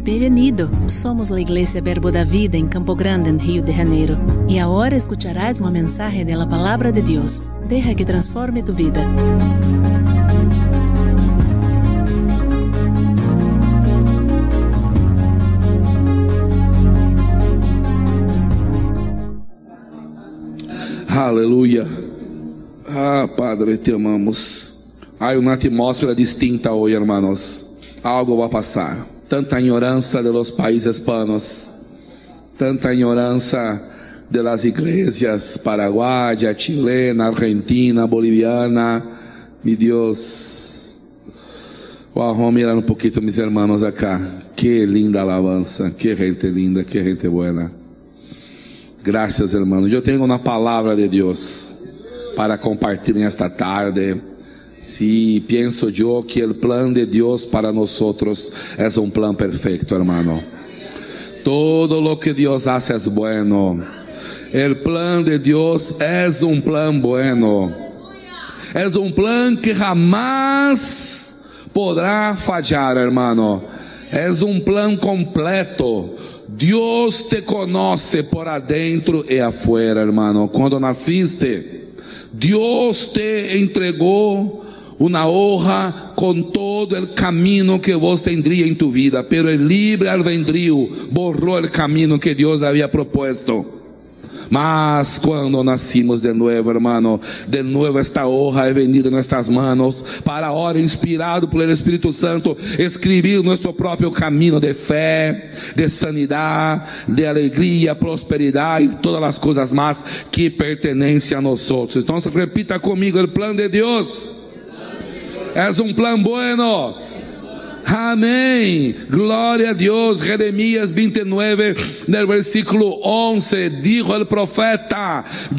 bem-vindo. Somos a Igreja Verbo da Vida em Campo Grande, en Rio de Janeiro. E agora escucharás uma mensagem da Palavra de Deus. Deja que transforme tu vida. Aleluia. Ah, Padre, te amamos. Hay una atmósfera distinta hoy, hermanos. Algo va a pasar. Tanta ignorancia de los países hispanos, tanta ignorancia de las iglesias paraguaya, chilena, argentina, boliviana. Mi Dios. Wow, mirar un poquito mis hermanos acá. Qué linda alabanza, qué gente linda, qué gente buena. Gracias, hermanos. Eu tenho uma palavra de Deus para compartilhar nesta tarde. Sí, pienso yo que el plan de Dios para nosotros es un plan perfecto, hermano. Todo lo que Dios hace es bueno. El plan de Dios es un plan bueno. Es un plan que jamás podrá fallar, hermano. Es un plan completo. Dios te conoce por adentro y afuera, hermano. Cuando naciste, Dios te entregó una hoja con todo el camino que vos tendría en tu vida, pero el libre albedrío borró el camino que Dios había propuesto. Mas cuando nacimos de nuevo, hermano, de nuevo esta hoja es venida en nuestras manos para ahora, inspirado por el Espíritu Santo, escribir nuestro propio camino de fe, de sanidad, de alegría, prosperidad y todas las cosas más que pertenecen a nosotros. Entonces repita conmigo: el plan de Dios es un plan bueno. Amén. Gloria a Dios. Jeremías 29, del versículo 11, dijo el profeta: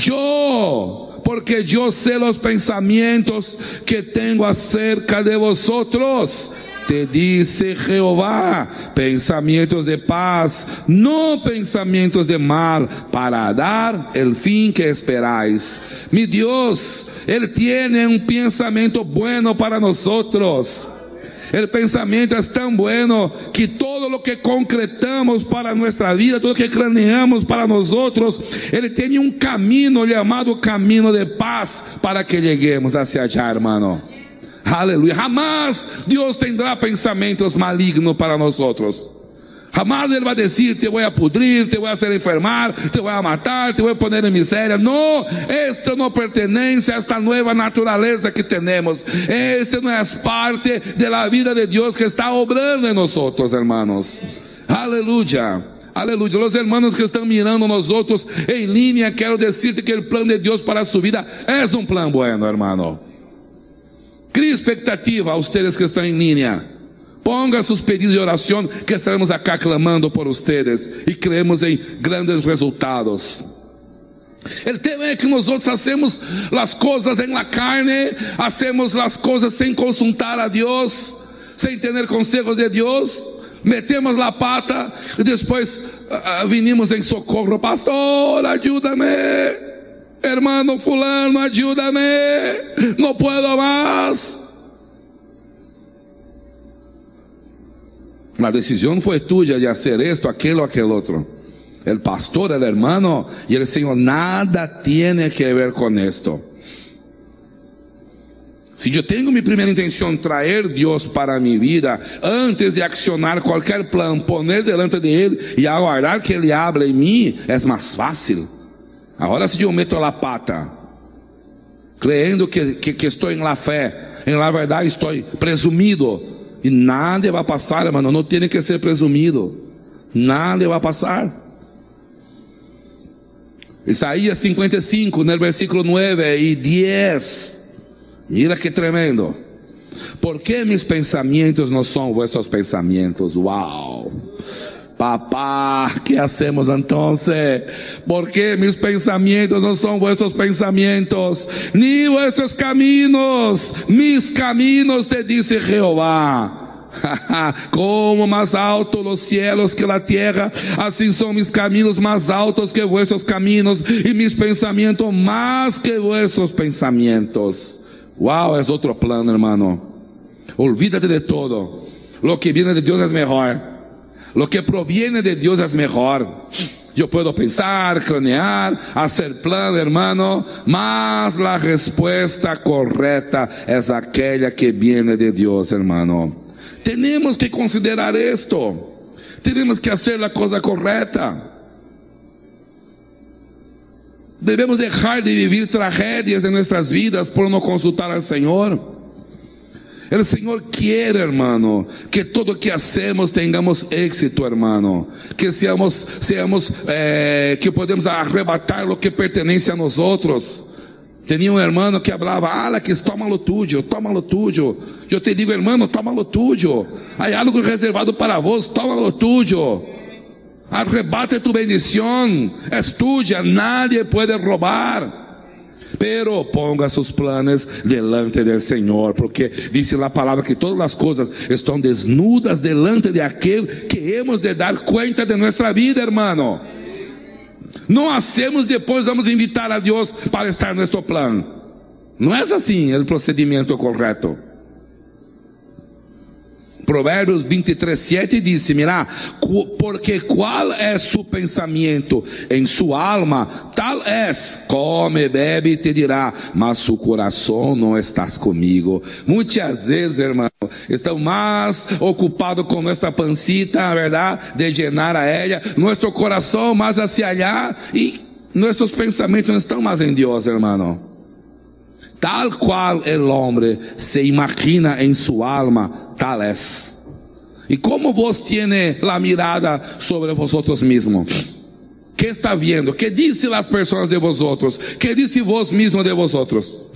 porque yo sé los pensamientos que tengo acerca de vosotros, te dice Jehová, pensamientos de paz, no pensamientos de mal, para dar el fin que esperáis. Mi Dios, Él tiene un pensamiento bueno para nosotros. El pensamiento es tan bueno que todo lo que concretamos para nuestra vida, todo lo que craneamos para nosotros, Él tiene un camino llamado camino de paz para que lleguemos hacia allá, hermano. Aleluya. Jamás Dios tendrá pensamientos malignos para nosotros. Jamás Él va a decir: te voy a pudrir, te voy a hacer enfermar, te voy a matar, te voy a poner en miseria. No, esto no pertenece a esta nueva naturaleza que tenemos. Esto no es parte de la vida de Dios que está obrando en nosotros, hermanos. Aleluya. Aleluya. Los hermanos que están mirando nosotros en línea, quiero decirte que el plan de Dios para su vida es un plan bueno, hermano. Crie expectativa a ustedes que están en línea. Ponga sus pedidos de oración, que estaremos acá clamando por ustedes y creemos en grandes resultados. El tema es que nosotros hacemos las cosas en la carne, hacemos las cosas sin consultar a Dios, sin tener consejos de Dios. Metemos la pata y después vinimos en socorro: pastor, ayúdame, hermano fulano, ayúdame, no puedo más. La decisión fue tuya de hacer esto, aquel o aquel otro. El pastor, el hermano y el Señor nada tiene que ver con esto. Si yo tengo mi primera intención, traer Dios para mi vida, antes de accionar cualquier plan, poner delante de Él y aguardar que Él hable en mí, es más fácil. Ahora si yo meto la pata, creyendo que estoy en la fe, en la verdad estoy presumido, y nada va a pasar, hermano. No tiene que ser presumido. Nada va a pasar. Isaías 55, en el versículo 9 y 10. Mira que tremendo. ¿Por qué mis pensamientos no son vuestros pensamientos? Wow. Papá, ¿qué hacemos entonces? ¿Por qué mis pensamientos no son vuestros pensamientos? Ni vuestros caminos, mis caminos, te dice Jehová. Como más altos los cielos que la tierra, así son mis caminos más altos que vuestros caminos, y mis pensamientos más que vuestros pensamientos. Wow, es otro plan, hermano. Olvídate de todo. Lo que viene de Dios es mejor. Lo que proviene de Dios es mejor. Yo puedo pensar, cranear, hacer plan, hermano, mas la respuesta correcta es aquella que viene de Dios, hermano. Tenemos que considerar esto. Tenemos que hacer la cosa correcta. Debemos dejar de vivir tragedias en nuestras vidas por no consultar al Señor. El Señor quiere, hermano, que todo lo que hacemos tengamos éxito, hermano. Que que podemos arrebatar lo que pertenece a nosotros. Tenía un hermano que hablaba: Alex, toma lo tuyo, toma lo tuyo. Yo te digo, hermano, toma lo tuyo. Hay algo reservado para vos, toma lo tuyo. Arrebate tu bendición, es tuya, nadie puede robar. Pero ponga sus planes delante del Señor, porque dice la palabra que todas las cosas están desnudas delante de aquel que hemos de dar cuenta de nuestra vida, hermano. No hacemos después, vamos a invitar a Dios para estar en nuestro plan. No es así el procedimiento correcto. Provérbios 23:7 dice: mira, porque cuál es su pensamiento en su alma, tal es, come, bebe y te dirá, mas su corazón no estás conmigo. Muchas veces, hermano, estamos más ocupados con nuestra pancita, ¿verdad?, de llenar a ella, nuestro corazón más hacia allá, y nuestros pensamientos no están más en Dios, hermano. Tal cual el hombre se imagina en su alma, tal es. ¿Y cómo vos tiene la mirada sobre vosotros mismos? ¿Qué está viendo? ¿Qué dicen las personas de vosotros? ¿Qué dice vos mismo de vosotros?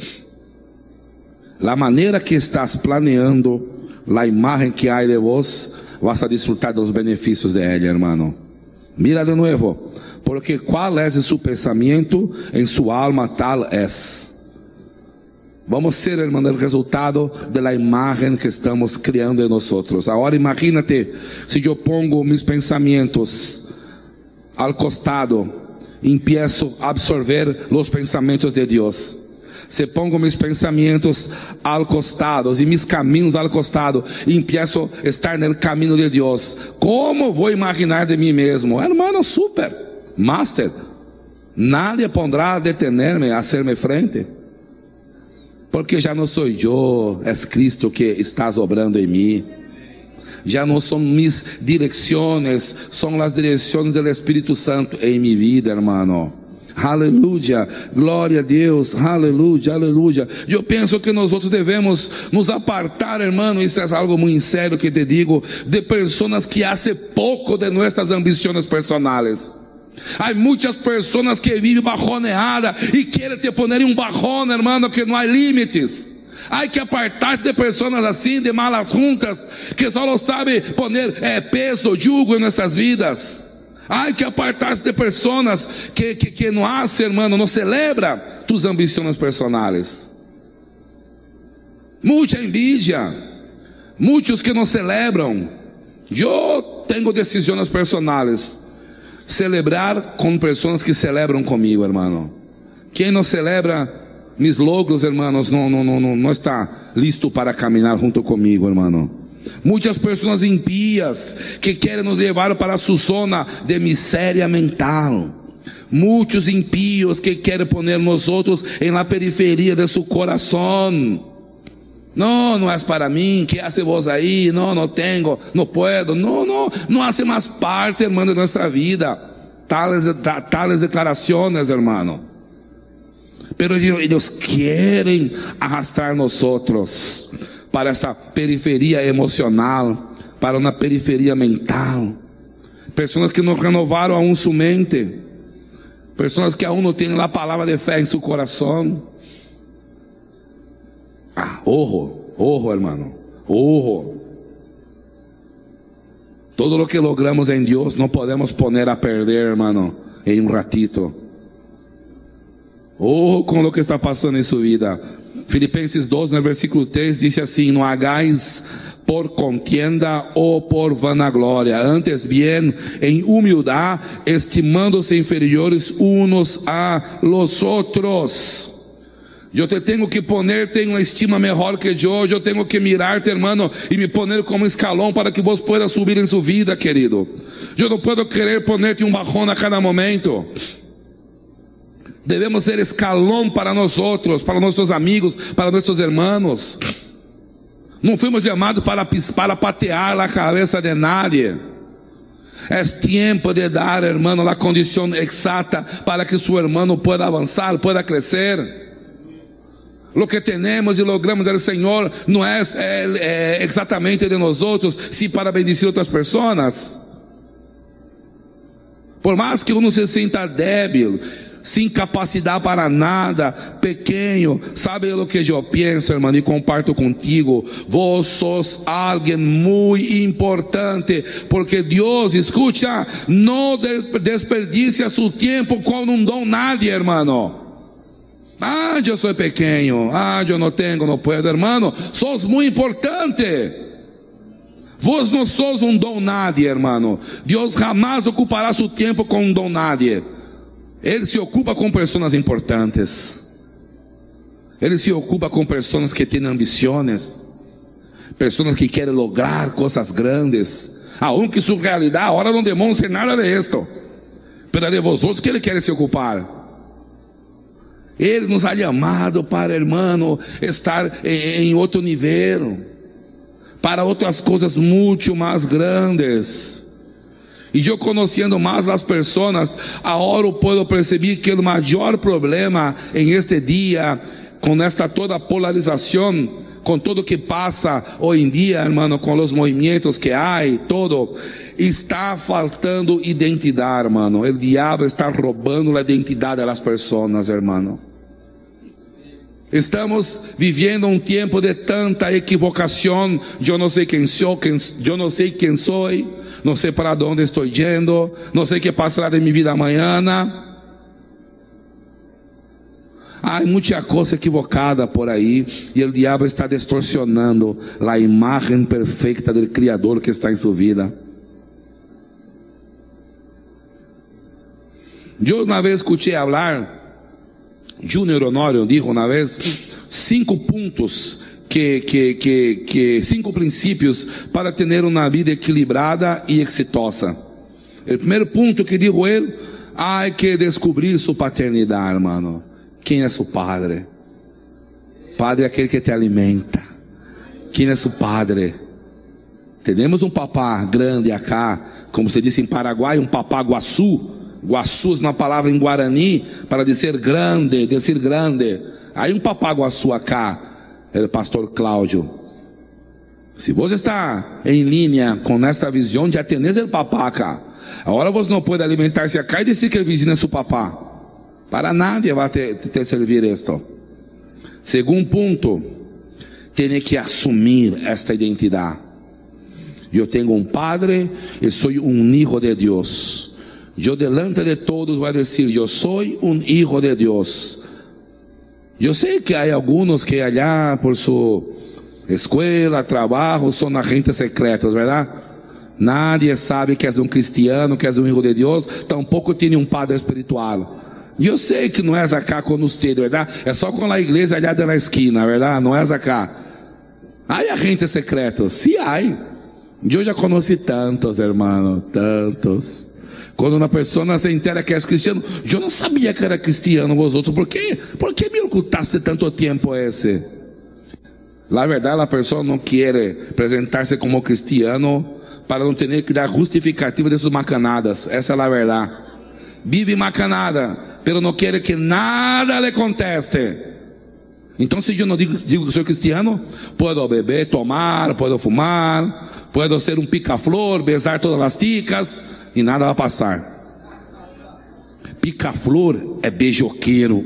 La manera que estás planeando, la imagen que hay de vos, vas a disfrutar de los beneficios de ella, hermano. Mira de nuevo, porque cuál es su pensamiento en su alma, tal es. Vamos a ser, hermano, el resultado de la imagen que estamos criando en nosotros. Ahora imagínate, si yo pongo mis pensamientos al costado, empiezo a absorber los pensamientos de Dios. Si pongo mis pensamientos al costado y mis caminos al costado, y empiezo a estar en el camino de Dios, ¿cómo voy a imaginar de mí mismo? Hermano, super, master, nadie podrá detenerme, hacerme frente. Porque já não sou eu, é Cristo que está obrando em mim. Já não são mis direções, são as direções do Espírito Santo em minha vida, hermano. Aleluia, glória a Deus, aleluia, aleluia. Eu penso que nós outros devemos nos apartar, hermano, isso é algo muito sério que te digo, de pessoas que hacen pouco de nossas ambições personais. Há muitas pessoas que vivem bajoneadas e querem te poner em bajón, hermano, que não há limites. Há que apartar-se de pessoas assim, de malas juntas, que só sabem poner peso, jugo em nossas vidas. Há que apartar-se de pessoas que não hacen, hermano, não celebra tus ambições personais. Muita envidia, muitos que não celebram. Eu tenho decisões personais. Celebrar com pessoas que celebram comigo, hermano. Quem não celebra mis logros, hermanos, não está listo para caminhar junto comigo, hermano. Muitas pessoas impías que querem nos levar para sua zona de miséria mental. Muitos impíos que querem poner nós outros em la periferia de seu coração. Não é para mim, que hace vos aí? Não tenho, não puedo. Não hace mais parte, hermano, de nossa vida. Tales declarações, hermano. Pero eles querem arrastrar nós outros para esta periferia emocional, para uma periferia mental. Pessoas que não renovaram aún sua mente. Pessoas que aún não têm a palavra de fé em seu coração. Ojo, hermano, ojo. Todo lo que logramos en Dios no podemos poner a perder, hermano, en un ratito. Ojo con lo que está pasando en su vida. Filipenses 2, no versículo 3, dice así: no hagáis por contienda o por vanagloria, antes bien en humildad, estimándose inferiores unos a los otros. Eu te tenho que poner, tenho uma estima melhor que eu tenho que mirar-te, hermano, e me poner como escalão para que vos pueda subir em sua vida, querido. Eu não posso querer poner-te um bajón a cada momento. Devemos ser escalão para nós outros, para nossos amigos, para nossos hermanos. Não fomos chamados para patear a cabeça de nadie. É tempo de dar, hermano, a condição exata para que seu hermano pueda avançar, pueda crescer. Lo que temos e logramos do Senhor não é exatamente de nós outros, sim para bendecir outras pessoas. Por mais que uno se sinta débil, sem capacidade para nada, pequeno, sabe o que eu penso, irmão, e comparto contigo. Vos sos alguém muito importante, porque Deus, escucha, não desperdicia seu tempo com um dom nadie, hermano. Ah, eu sou pequeno, eu não tenho, não puedo, hermano. Sos muito importante. Vos não sos um dom nadie, hermano. Deus jamais ocupará seu tempo com um dom nadie. Ele se ocupa com pessoas importantes. Ele se ocupa com pessoas que têm ambições, pessoas que querem lograr coisas grandes, aunque sua realidade agora não demonstre nada de esto, pero de vosotros que ele quer se ocupar. Ele nos ha chamado para, hermano, estar em outro nível, para outras coisas muito mais grandes. E eu conhecendo mais as pessoas, agora eu posso perceber que o maior problema em este dia, com esta toda polarização, com tudo que passa hoje em dia, hermano, com os movimentos que há, todo, está faltando identidade, hermano. O diabo está roubando a identidade das pessoas, hermano. Estamos vivendo um tempo de tanta equivocação. Eu não sei quem sou, não sei para onde estou indo, não sei o que passará de minha vida amanhã. Há muita coisa equivocada por aí, e o diabo está distorsionando a imagem perfeita do Criador que está em sua vida. Eu uma vez escutei falar, Júnior Honório dijo uma vez 5 pontos, 5 princípios para ter uma vida equilibrada e exitosa. O primeiro ponto que dijo ele: há que descobrir sua paternidade, hermano. Quem é seu padre? Padre é aquele que te alimenta. Quem é seu padre? Temos um papá grande acá, como se diz em Paraguai, um papá guaçu. Guaçu é uma palavra em Guarani para dizer grande, Aí um papá guaçu acá, é o pastor Cláudio. Se você está em linha com esta visão, já tenés o papá acá. Agora você não pode alimentar-se acá e dizer que o vizinho é seu papá. Para nadie vai te servir isto. Segundo ponto, tem que assumir esta identidade. Eu tenho um padre e sou um hijo de Deus. Eu delante de todos vou dizer: eu sou um hijo de Deus. Eu sei que há alguns que allá por sua escola, trabalho, são agentes secretos, verdade? Nadie sabe que és um cristiano, que és um hijo de Deus, tampouco tem um padre espiritual. Eu sei que não és acá com você, verdade? É só com a igreja allá da esquina, verdade? Não és acá. Há agentes secretos? Sim, há. Eu já conheci tantos, hermano, tantos. Quando uma pessoa se entera que és cristiano, eu não sabia que era cristiano, vós outros. Por que me ocultaste tanto tempo esse? Na verdade, a pessoa não quer apresentar-se como cristiano para não ter que dar justificativa de suas macanadas. Essa é a verdade. Vive macanada, pero não quer que nada lhe conteste. Então, se eu não digo que sou cristiano, posso beber, tomar, posso fumar, posso ser um pica-flor, besar todas as ticas, e nada vai passar. Pica-flor é beijoqueiro.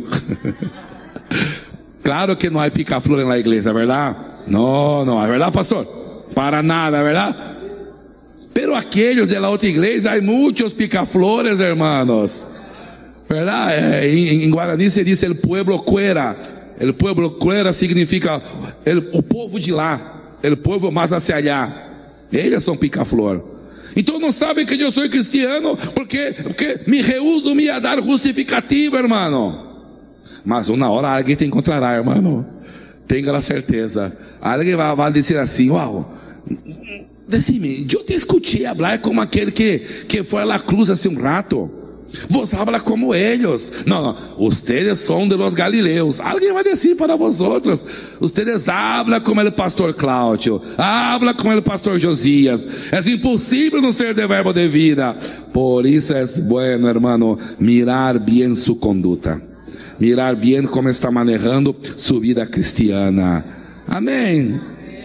Claro que não há pica-flor na igreja, é verdade? Não, é verdade, pastor? Para nada, é verdade? Pero aqueles de la outra igreja, há muitos pica-flores, hermanos. ¿Verdad? Em Guarani se diz el pueblo cuera. El pueblo cuera significa o povo de lá, o povo mais hacia allá. Eles são pica-flor. Então não sabem que eu sou cristiano porque me rehuso a dar justificativa, hermano. Mas uma hora alguém te encontrará, irmão. Tenha a certeza. Alguém vai dizer assim: uau, decime, eu te escutei falar como aquele que foi à cruz hace um rato. Vos habla como ellos. Não, ustedes são de los galileus. Alguém vai dizer para vosotros: ustedes habla como el pastor Cláudio, habla como el pastor Josias. É impossível não ser de verbo de vida. Por isso é bueno, hermano, mirar bien su conduta, mirar bien como está manejando su vida cristiana. Amém.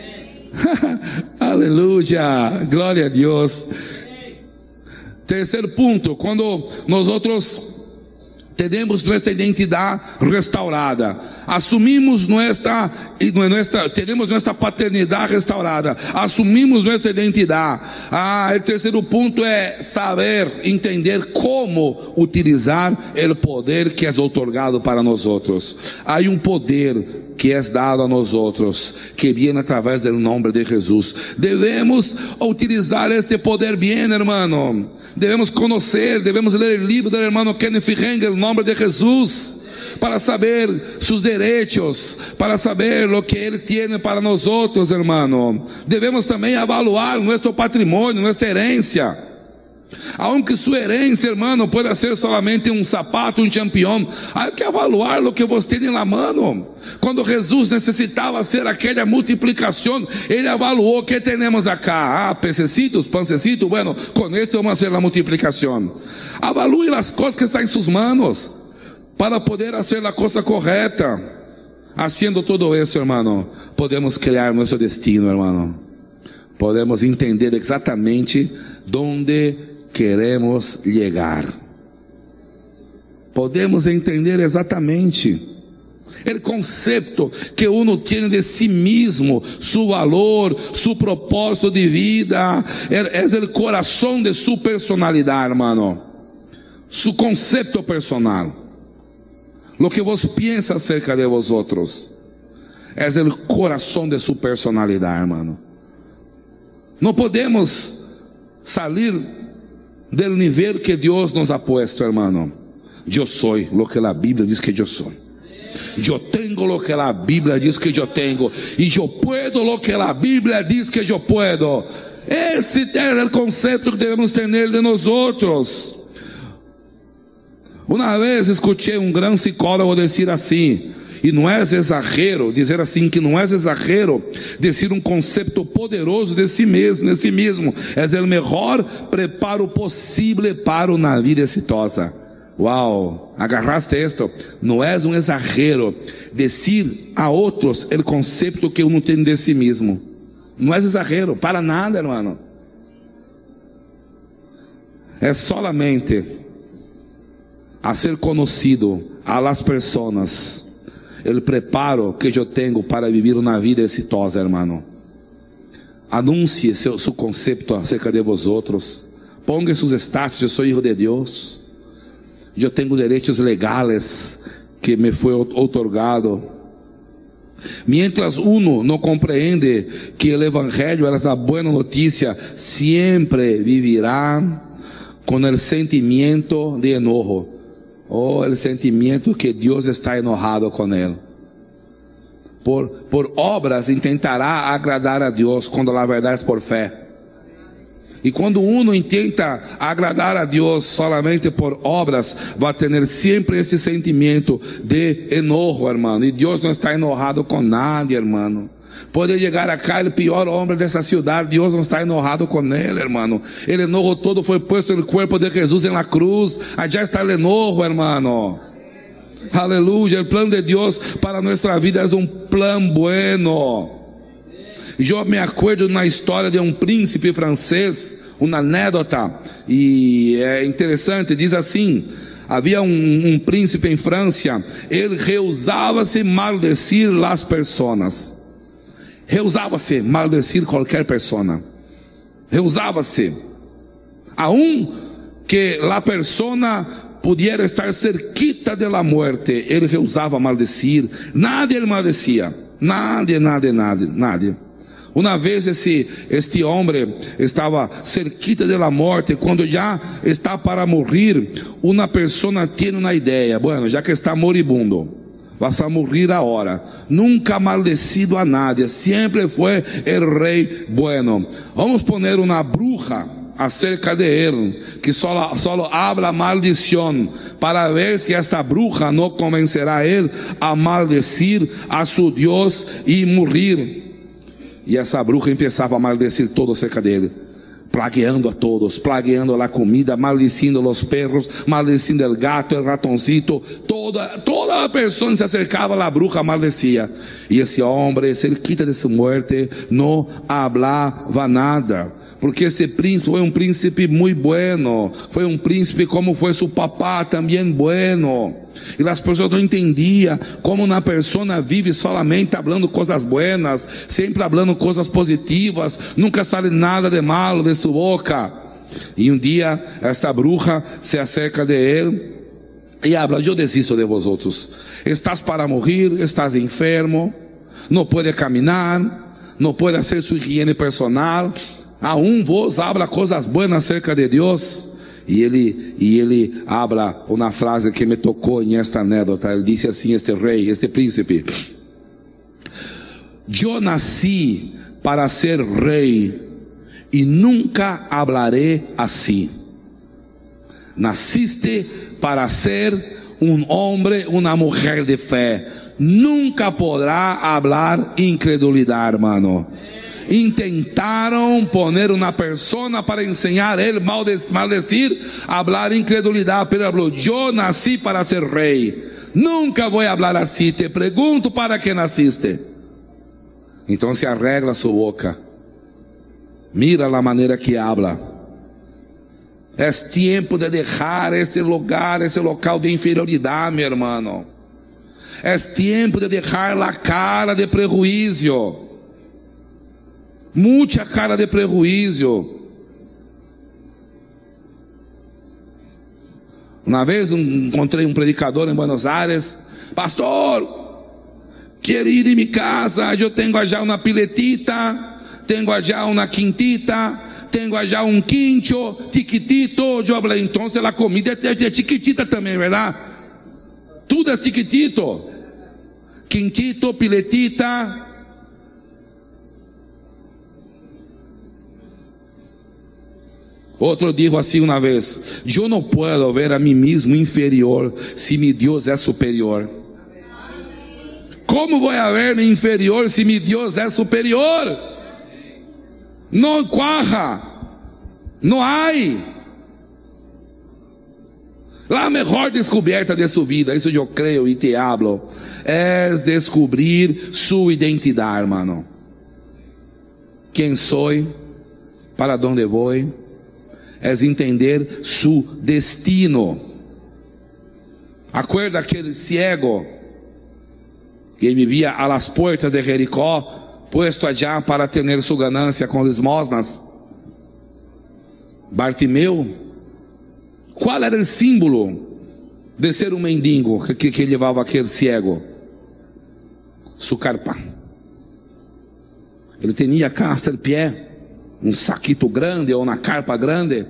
Aleluia, glória a Deus. Terceiro ponto, quando nós temos nossa identidade restaurada, assumimos temos nossa paternidade restaurada, assumimos nossa identidade. O terceiro ponto é saber, entender como utilizar o poder que é otorgado para nós outros. Há um poder que é dado a nós outros, que vem através do nome de Jesus. Devemos utilizar este poder bem, hermano. Devemos conhecer, devemos ler o livro do hermano Kenneth Hagin, o nome de Jesus, para saber seus direitos, para saber o que Ele tem para nós outros, hermano. Devemos também avaliar nosso patrimônio, nossa herência. Aunque sua herência, hermano, pueda ser solamente um sapato, um champion, há que avaliar o que você tem na mão. Quando Jesus necessitava ser aquela multiplicação, Ele avaliou o que temos acá. Pececitos, pancecitos, bueno, com esto vamos fazer a multiplicação. Avalue as coisas que estão em suas mãos, para poder fazer a coisa correta. Haciendo todo isso, hermano, podemos criar nosso destino, hermano. Podemos entender exatamente onde queremos chegar. Podemos entender exatamente o conceito que uno tem de si mesmo, seu valor, seu propósito de vida. É o coração de sua personalidade, hermano. Seu conceito personal. Lo que vos pensa acerca de vosotros é o coração de sua personalidade, hermano. Não podemos sair do nível que Deus nos ha puesto, hermano. Eu sou o que a Bíblia diz que eu sou. Eu tenho o que a Bíblia diz que eu tenho. E eu puedo o que a Bíblia diz que eu puedo. Esse é o conceito que devemos ter de nós outros. Uma vez escutei um grande psicólogo dizer assim, e não é exagero dizer assim, que não é exagero dizer um conceito poderoso de si mesmo, é o melhor preparo possível para uma vida exitosa. Uau, agarraste esto? Não é um exagero dizer a outros o conceito que uno tem de si mesmo. Não é exagero, para nada, hermano. É solamente a ser conhecido a las personas o preparo que eu tenho para viver uma vida exitosa, hermano. Anuncie seu conceito acerca de vosotros. Ponga seus status: eu sou filho de Deus, eu tenho direitos legais que me foi otorgado. Mientras uno não compreende que o evangelho é a boa notícia, sempre vivirá com o sentimento de enojo, ou o sentimento que Deus está enojado com ele. Por obras intentará agradar a Deus, quando na verdade é por fé. E quando uno tenta agradar a Deus solamente por obras, vai ter sempre esse sentimento de enojo, hermano. E Deus não está enojado com nada, hermano. Pode chegar acá o pior homem dessa cidade, Deus não está enojado com ele, hermano. O enojo todo foi posto no corpo de Jesus na cruz. Allá está o enojo, hermano. Aleluya. O plano de Deus para nossa vida é um plano bueno. Eu me acordo na história de um príncipe francês, uma anedota, e é interessante, diz assim: havia um príncipe em França, ele rehusava-se maldecir as pessoas. Rehusava-se maldecir qualquer pessoa. Rehusava-se. Aun que a pessoa pudiera estar cerquita de la muerte, ele rehusava maldecir. Nada ele maldecia. Nada. Uma vez este homem estava cerquita de la morte, quando já está para morrer, uma pessoa tem uma ideia: bueno, já que está moribundo, vas a morir ahora. Nunca ha maldecido a nadie, siempre fue el rey bueno. Vamos poner una bruja acerca de él, que solo habla maldición, para ver si esta bruja no convencerá a él a maldecir a su Dios y morir. Y esa bruja empezaba a maldecir todo acerca de él, plagueando a todos, plagueando la comida, maldiciendo los perros, maldiciendo el gato, el ratoncito. Toda la persona se acercaba a la bruja, maldecía. Y ese hombre, cerquita de su muerte, no hablaba nada. Porque esse príncipe foi príncipe muito bueno, foi príncipe como foi seu papá, também bueno. E as pessoas não entendiam como uma pessoa vive solamente falando coisas buenas, sempre falando coisas positivas, nunca sai nada de malo de sua boca. E dia esta bruja se acerca de ele e habla: eu desisto de vosotros, estás para morrer, estás enfermo, não pode caminhar, não pode fazer sua higiene personal. Aún vos habla coisas buenas acerca de Deus. E ele habla uma frase que me tocou em esta anécdota. Ele disse assim, este rei, este príncipe: eu nasci para ser rei e nunca hablaré assim. Nasciste para ser homem, uma mulher de fé. Nunca podrá hablar incredulidade, hermano. Intentaram poner uma pessoa para ensinar ele maldecir, hablar incredulidade, pero falou: eu nasci para ser rei, nunca vou falar assim. Te pergunto, para que nasciste? Então se arregla sua boca, mira a maneira que habla. É tempo de deixar esse lugar, esse local de inferioridade, meu irmão. É tempo de deixar a cara de prejuízo. Muita cara de prejuízo. Uma vez encontrei um predicador em Buenos Aires: pastor, quero ir em minha casa, eu tenho já uma piletita, tenho já uma quintita, tenho já quincho, chiquitito. Eu falei: então a comida é chiquitita também, verdade? Tudo é chiquitito, quintito, piletita. Outro dijo assim uma vez: eu não posso ver a mim mesmo inferior se meu Deus é superior. Como vou ver-me inferior se meu Deus é superior? Não cuaja, não há. A melhor descoberta de sua vida, isso eu creio e te hablo, é descobrir sua identidade, hermano. Quem sou? Para onde vou? É entender seu destino. Acorda aquele cego que vivia a las puertas de Jericó, puesto allá para ter sua ganância com limosnas. Bartimeu, qual era o símbolo de ser um mendigo que levava aquele cego? Sua carpa. Ele tinha cá hasta o pé saquito grande ou uma carpa grande.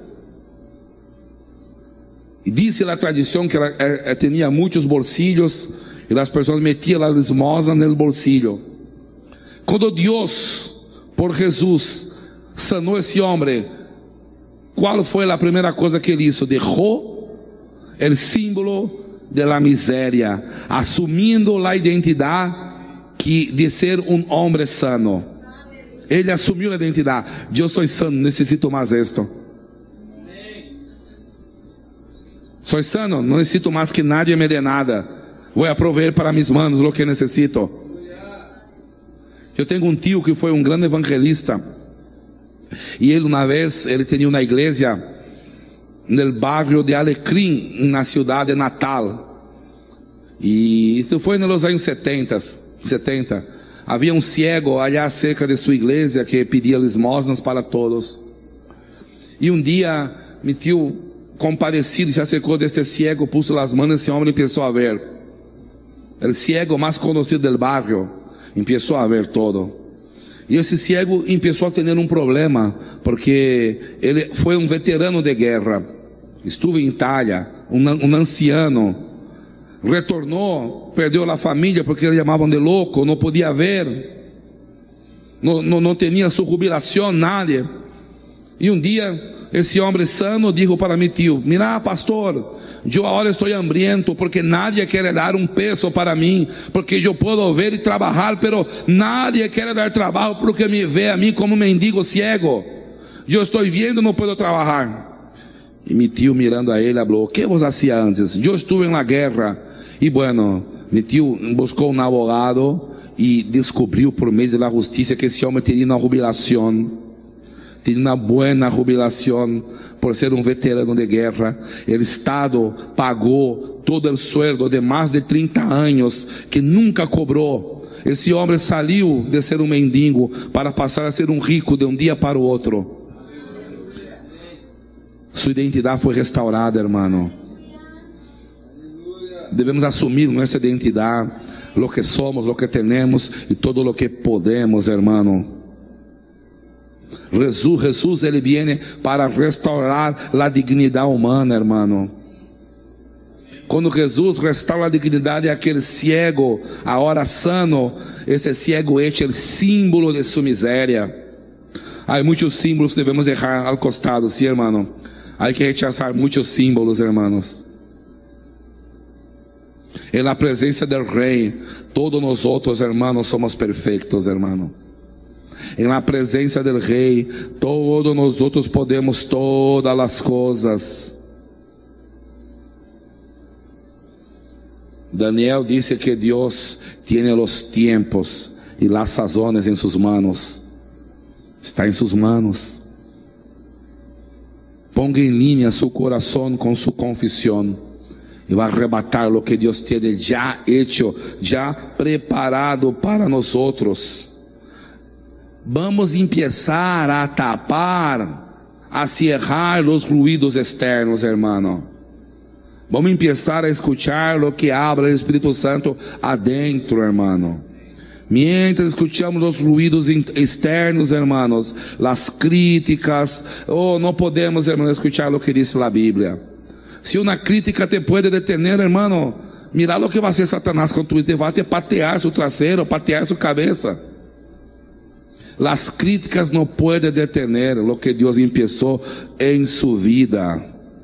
E disse a tradição que ela tinha muitos bolsillos e as pessoas metiam a limosna no bolsillo. Quando Deus, por Jesus, sanou esse homem, qual foi a primeira coisa que ele hizo? Deixou o símbolo de la miséria, assumindo a identidade de ser um homem sano. Ele assumiu a identidade: eu sou sano, necessito mais isto. Sou sano, não necessito mais que nadie me dê nada. Vou prover para mis manos o que necessito. Eu tenho um tio que foi um grande evangelista. E ele uma vez, ele tinha uma igreja no bairro de Alecrim, na cidade de Natal. E isso foi nos anos 70. Havia um cego allá cerca de sua igreja que pedia limosnas para todos. E um dia, meu tio, compadecido, se acercou deste cego, pôs as mãos nesse homem e começou a ver. O cego mais conhecido do bairro começou a ver todo. E esse cego começou a ter um problema, porque ele foi um veterano de guerra. Estuve em Itália, um anciano. retornou, perdeu a família porque eles chamavam de louco, não podia ver, não tinha sua jubilação, nada. E um dia esse homem sano disse para meu tio: mira, pastor, eu agora estou hambriento porque nadie quer dar um peso para mim, porque eu posso ver e trabalhar, pero nadie quer dar trabalho porque me vê a mim como mendigo ciego. Eu estou vendo, não posso trabalhar. E meu tio, mirando a ele, falou: o que você fazia antes? Eu estive na guerra. E bueno, meu tio buscou um advogado e descobriu por meio da justiça que esse homem teria uma jubilação, teria uma boa jubilação por ser um veterano de guerra. O Estado pagou todo o sueldo de mais de 30 anos que nunca cobrou. Esse homem saiu de ser um mendigo para passar a ser um rico de um dia para o outro. Sua identidade foi restaurada, irmão. Devemos assumir nossa identidade, lo que somos, lo que temos e todo lo que podemos, hermano. Jesus, ele viene para restaurar a dignidade humana, hermano. Quando Jesus restaura a dignidade daquele ciego, agora sano, esse ciego é o símbolo de sua miséria. Há muitos símbolos que devemos deixar ao costado, sim, hermano. Há que rechazar muitos símbolos, hermanos. E na presença do Rei, todos nós outros, hermanos, somos perfeitos, hermano. E na presença do Rei, todos nós outros podemos todas as coisas. Daniel disse que Deus tem os tempos e as sazones em suas manos. Está em suas manos. Ponga em linha seu coração com sua confissão. E vai arrebatar o que Deus tem já hecho, já preparado para nós outros. Vamos começar a tapar, a cerrar os ruídos externos, hermano. Vamos começar a escuchar o que habla o Espírito Santo adentro, hermano. Mientras escuchamos os ruídos externos, hermanos, as críticas, não podemos, hermano, escuchar o que diz a Bíblia. Se uma crítica te pode detener, hermano, mira lo que vai ser Satanás com tu, te vai te patear seu traseiro, patear sua cabeça. As críticas não podem detener o que Deus começou em sua vida.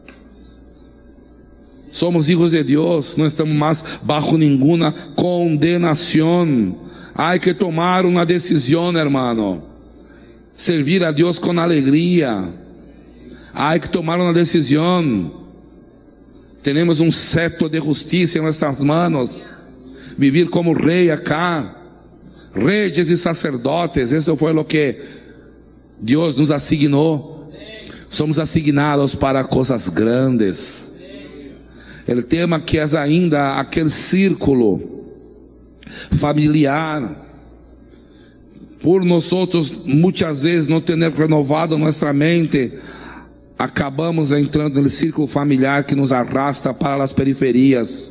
Somos hijos de Deus, não estamos mais bajo nenhuma condenação. Há que tomar uma decisão, hermano. Servir a Deus com alegria. Há que tomar uma decisão. Temos um cetro de justiça em nossas manos. Vivir como rei acá. Reis e sacerdotes. Isso foi o que Deus nos asignou. Somos asignados para coisas grandes. O tema que é ainda aquele círculo familiar. Por nós outros, muitas vezes, não ter renovado nossa mente, acabamos entrando no círculo familiar que nos arrasta para as periferias.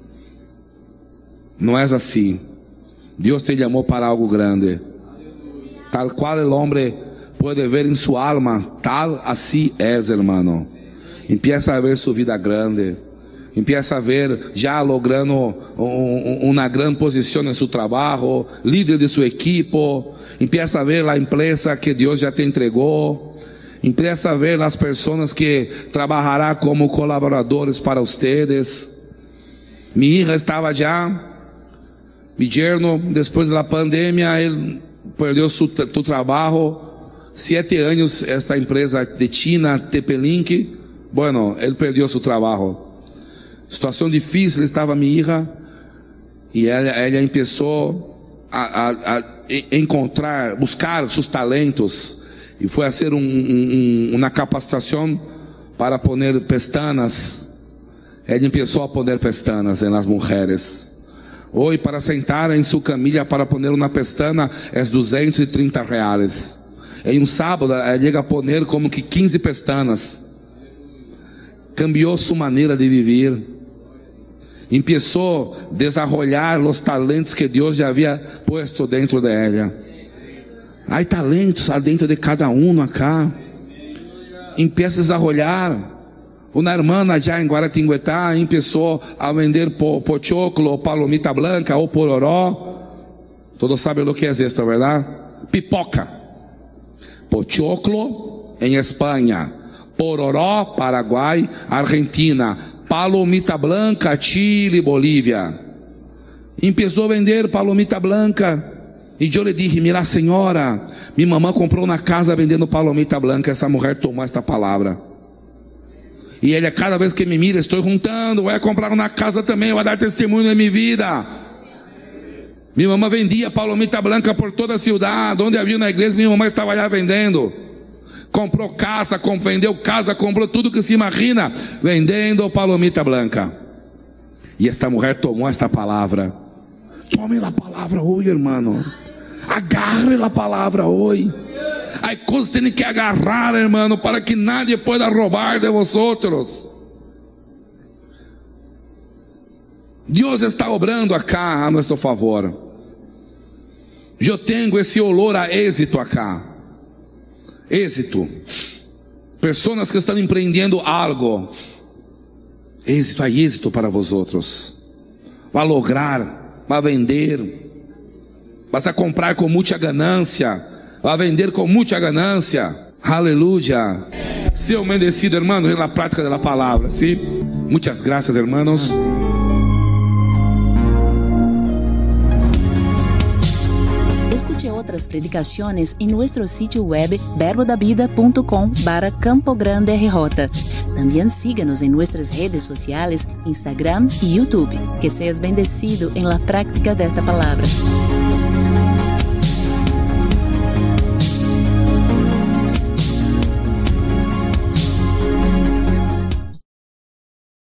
Não é assim. Deus te chamou para algo grande. Tal qual o homem pode ver em sua alma, tal assim é, hermano. Empieza a ver sua vida grande. Empieza a ver já logrando uma grande posição em seu trabalho, líder de sua equipe. Empieza a ver a empresa que Deus já te entregou. Empieza a ver as pessoas que trabalharão como colaboradores para vocês. Minha hija estava já, mi yerno, depois da pandemia, ele perdeu seu trabalho. 7 anos esta empresa de China, TP-Link, bueno, ele perdeu seu trabalho. Situação difícil estava minha hija, e ela começou a encontrar, buscar seus talentos. E foi a ser uma capacitação para poner pestanas. Ele começou a poner pestanas nas mulheres. Hoje, para sentar em sua camilla para poner uma pestana, é R$230. Em um sábado, ele chega a poner como que 15 pestanas. Cambiou sua maneira de viver. Começou a desarrollar os talentos que Deus já havia posto dentro dela. Há talentos dentro de cada um acá. Empieza a desarrollar. Una hermana allá en Guaratinguetá empezó a vender pochoclo, palomita blanca o pororó. Todos saben lo que es esto, ¿verdad? Pipoca. Pochoclo en España, pororó, Paraguay, Argentina, palomita blanca, Chile, Bolívia. Empezó a vender palomita blanca. E eu lhe dije: mira, senhora, minha mamã comprou uma casa vendendo palomita blanca. Essa mulher tomou esta palavra. E ele, cada vez que me mira, estou juntando, vai comprar uma casa também, vai dar testemunho da minha vida. Minha mamã vendia palomita blanca por toda a cidade. Onde havia na igreja, minha mamãe estava lá vendendo. Comprou casa, vendeu casa, comprou tudo que se imagina, vendendo palomita blanca. E esta mulher tomou esta palavra. Tome a palavra hoje, irmão. Agarre a palavra hoje. Há coisas que tem que agarrar, irmão, para que nadie pueda roubar de vosotros. Deus está obrando acá a nosso favor. Eu tenho esse olor a êxito acá. Êxito. Pessoas que estão empreendendo algo. Êxito, há êxito para vosotros. Vai lograr, vai vender. Vas a comprar com muita ganância. Vai vender com muita ganância. Aleluya. Seu bendecido, hermano, en la práctica de la palabra, ¿sí? Muchas gracias, hermanos. Escute outras predicações em nosso sítio web verbodavida.com/Campo Grande RJ. Também siga-nos em nossas redes sociais, Instagram e YouTube. Que seas bendecido em la práctica desta palavra.